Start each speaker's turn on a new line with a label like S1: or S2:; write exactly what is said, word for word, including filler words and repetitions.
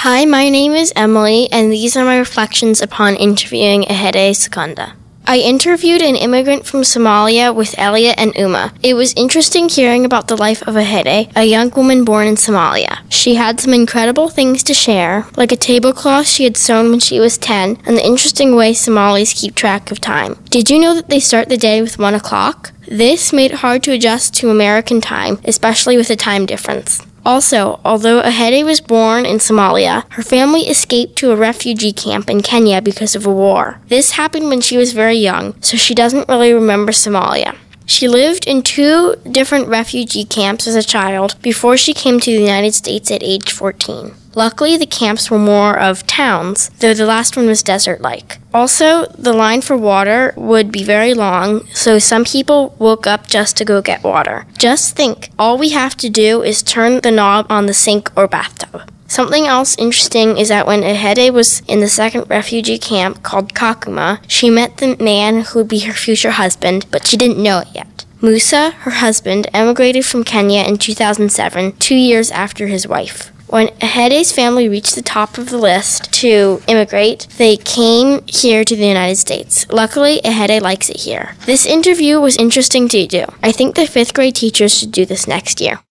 S1: Hi, my name is Emily, and these are my reflections upon interviewing Ehede Sekunda. I interviewed an immigrant from Somalia with Elliot and Uma. It was interesting hearing about the life of Ehede, a young woman born in Somalia. She had some incredible things to share, like a tablecloth she had sewn when she was ten, and the interesting way Somalis keep track of time. Did you know that they start the day with one o'clock? This made it hard to adjust to American time, especially with the time difference. Also, although Ehede was born in Somalia, her family escaped to a refugee camp in Kenya because of a war. This happened when she was very young, so she doesn't really remember Somalia. She lived in two different refugee camps as a child before she came to the United States at age fourteen. Luckily, the camps were more of towns, though the last one was desert-like. Also, the line for water would be very long, so some people woke up just to go get water. Just think, all we have to do is turn the knob on the sink or bathtub. Something else interesting is that when Ehede was in the second refugee camp called Kakuma, she met the man who would be her future husband, but she didn't know it yet. Musa, her husband, emigrated from Kenya in two thousand seven, two years after his wife. When Ehede's family reached the top of the list to immigrate, they came here to the United States. Luckily, Ehede likes it here. This interview was interesting to do. I think the fifth grade teachers should do this next year.